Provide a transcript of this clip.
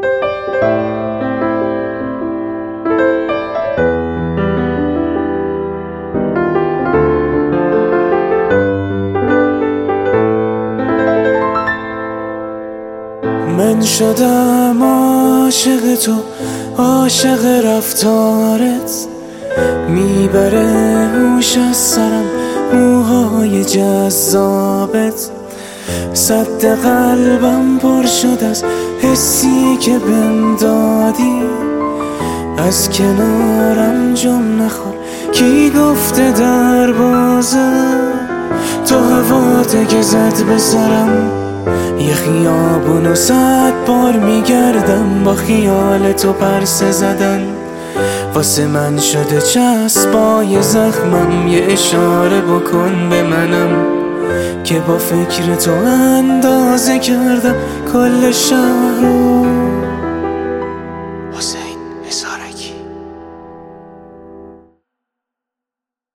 من شدم عاشق تو، عاشق رفتارت، میبره هوش از سرم موهای جذابت. صد قلبم پر شد از حسی که بهم دادی، از کنارم جم نخور کی گفته در بازم. تو هواته که زد به سرم، یه خیابونو 100 بار میگردم با خیال تو پرسه زدن. واسه من شده چسبای زخمم، یه اشاره بکن به منم که با فکر تو اندازه کردم کل شهر رو. حسین اسارکی.